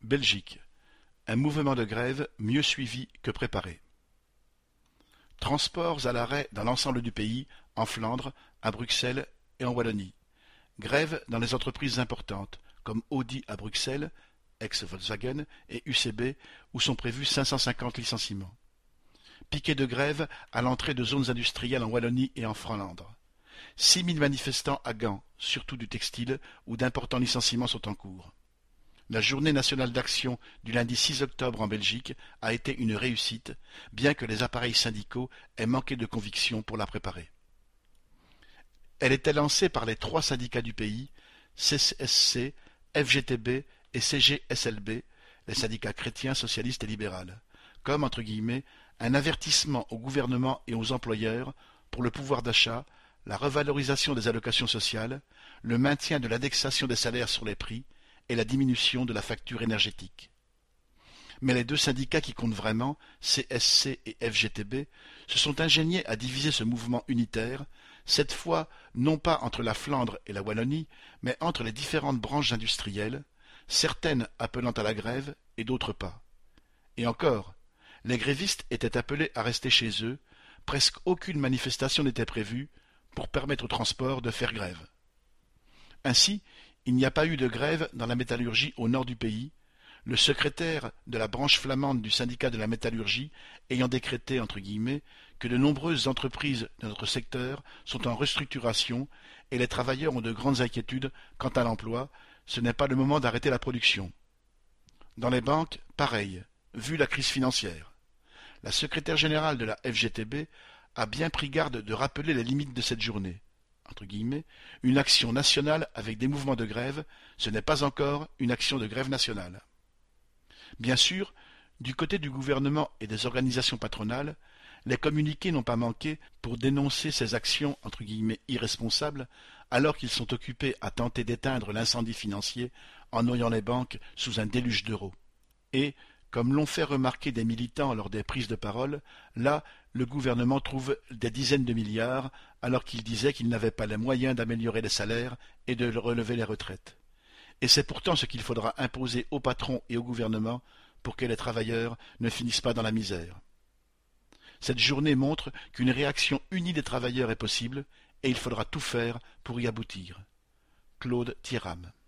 Belgique. Un mouvement de grève mieux suivi que préparé. Transports à l'arrêt dans l'ensemble du pays, en Flandre, à Bruxelles et en Wallonie. Grève dans les entreprises importantes, comme Audi à Bruxelles, ex-Volkswagen, et UCB, où sont prévus 550 licenciements. Piquet de grève à l'entrée de zones industrielles en Wallonie et en Flandre. 6000 manifestants à Gand, surtout du textile, où d'importants licenciements sont en cours. La journée nationale d'action du lundi 6 octobre en Belgique a été une réussite, bien que les appareils syndicaux aient manqué de conviction pour la préparer. Elle était lancée par les 3 syndicats du pays, CSC, FGTB et CGSLB, les syndicats chrétiens, socialistes et libéraux, comme, entre guillemets, un avertissement au gouvernement et aux employeurs pour le pouvoir d'achat, la revalorisation des allocations sociales, le maintien de l'indexation des salaires sur les prix et la diminution de la facture énergétique. Mais les 2 syndicats qui comptent vraiment, CSC et FGTB, se sont ingéniés à diviser ce mouvement unitaire, cette fois non pas entre la Flandre et la Wallonie, mais entre les différentes branches industrielles, certaines appelant à la grève et d'autres pas. Et encore, les grévistes étaient appelés à rester chez eux, presque aucune manifestation n'était prévue pour permettre au transport de faire grève. Ainsi, il n'y a pas eu de grève dans la métallurgie au nord du pays, le secrétaire de la branche flamande du syndicat de la métallurgie ayant décrété, entre guillemets, que de nombreuses entreprises de notre secteur sont en restructuration et les travailleurs ont de grandes inquiétudes quant à l'emploi, ce n'est pas le moment d'arrêter la production. Dans les banques, pareil, vu la crise financière. La secrétaire générale de la FGTB a bien pris garde de rappeler les limites de cette journée. Entre guillemets, une action nationale avec des mouvements de grève, ce n'est pas encore une action de grève nationale. Bien sûr, du côté du gouvernement et des organisations patronales, les communiqués n'ont pas manqué pour dénoncer ces actions entre guillemets irresponsables, alors qu'ils sont occupés à tenter d'éteindre l'incendie financier en noyant les banques sous un déluge d'euros. Et, comme l'ont fait remarquer des militants lors des prises de parole, là, le gouvernement trouve des dizaines de milliards, alors qu'il disait qu'il n'avait pas les moyens d'améliorer les salaires et de relever les retraites. Et c'est pourtant ce qu'il faudra imposer aux patrons et au gouvernement pour que les travailleurs ne finissent pas dans la misère. Cette journée montre qu'une réaction unie des travailleurs est possible, et il faudra tout faire pour y aboutir. Claude Thiram.